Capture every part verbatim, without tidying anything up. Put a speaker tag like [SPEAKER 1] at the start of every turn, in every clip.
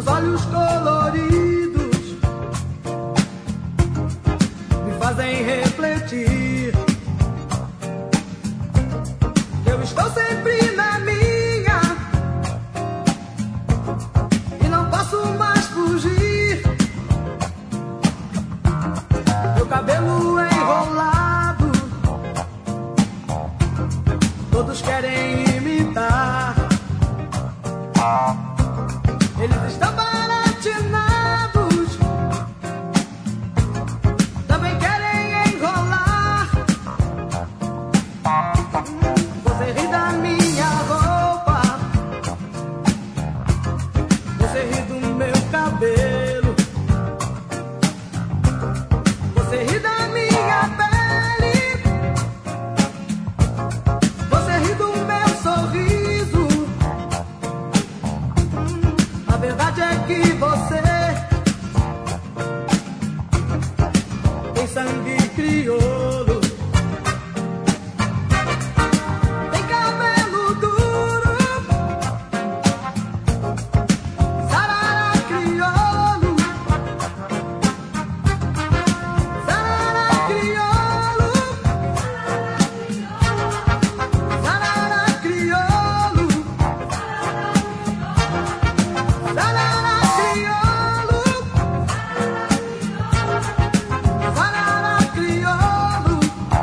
[SPEAKER 1] olhos coloridos me fazem refletir. Eu estou sempre na minha e não posso mais fugir. Meu cabelo enrolado, todos querem imitar. Eles estão baratinados, também querem enrolar. Você ri da minha roupa, você ri do meu cabelo, você ri da minha pele, você ri do meu sorriso. A verdade é que você tem sangue crioulo, tem cabelo duro, sarará crioulo, sarará crioulo, sarará crioulo, sarará crioulo, sarará crioulo.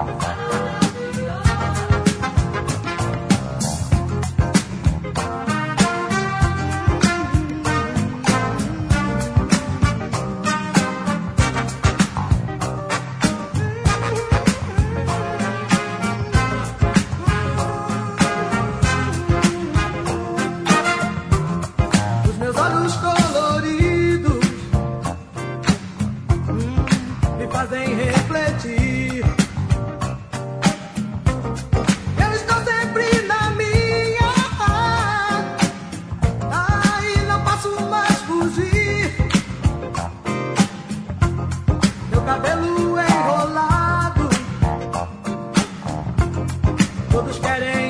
[SPEAKER 1] Os meus olhos coloridos hum, me fazem refletir. Eu estou sempre na minha, ah, e não posso mais fugir. Meu cabelo enrolado, todos querem